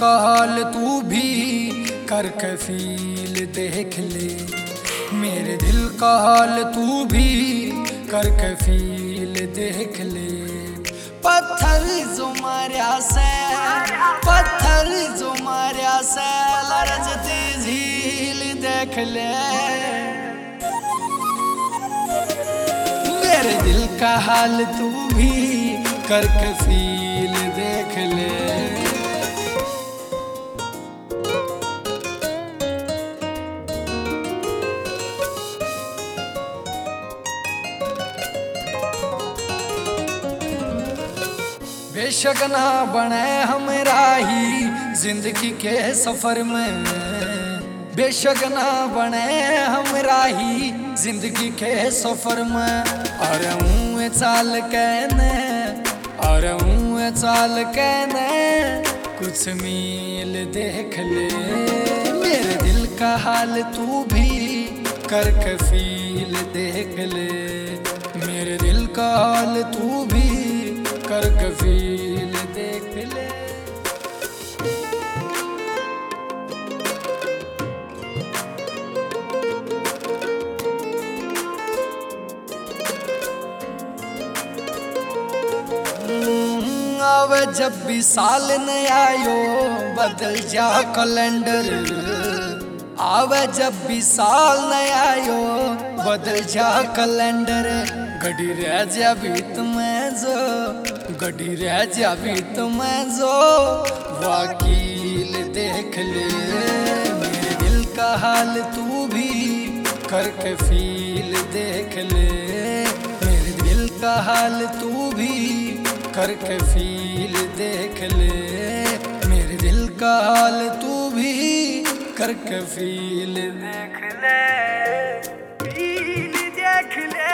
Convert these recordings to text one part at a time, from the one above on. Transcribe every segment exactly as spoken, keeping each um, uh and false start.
का हाल तू भी करके फील देख ले। मेरे दिल का हाल तू भी करके फील देख ले। पत्थर जो मारिया से पत्थर जो मारिया से लरजती झील देख ले। मेरे दिल का हाल तू भी करके फील देख ले। बेशक ना बने हम राही जिंदगी के सफर में, बेशक ना बने हम राही जिंदगी के सफर में। और हूँ चाल कहने और हूँ चाल कहने कुछ मील देख ले। मेरे दिल का हाल तू भी करके फील देख ले। मेरे दिल का हाल तू भी करके फील देख ले। आवे जब भी साल नया यो बदल जा कैलेंडर। आवे जब भी साल नया यो बदल जा कैलेंडर। घड़ी रह जा भी तुम्हें जो घड़ी रह जा भी तुम्हें जो वकील देख ले। मेरे दिल का हाल तू भी करके फील देख ले। मेरे दिल का हाल तू भी करके फील देख ले। मेरे दिल का हाल तू भी करके फील देख ले। फील देख ले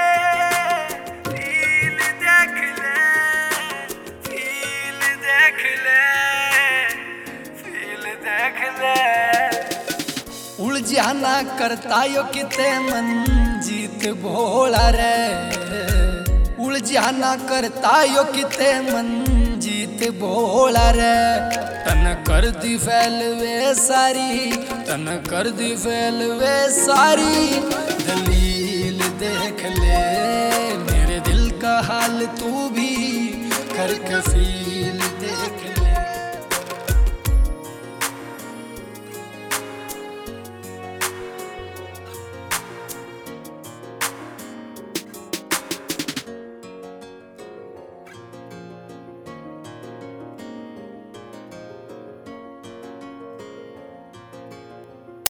फील देख ले फील देख ले फील देख ले। उलझाना करता यो किते मन जीत भोला रे। उलझाना करता यो किते मन जीत भोला रे। तन कर दी फैल वे सारी तन कर दी फैल वे सारी दलील देख ले। मेरे दिल का हाल तू भी करके फील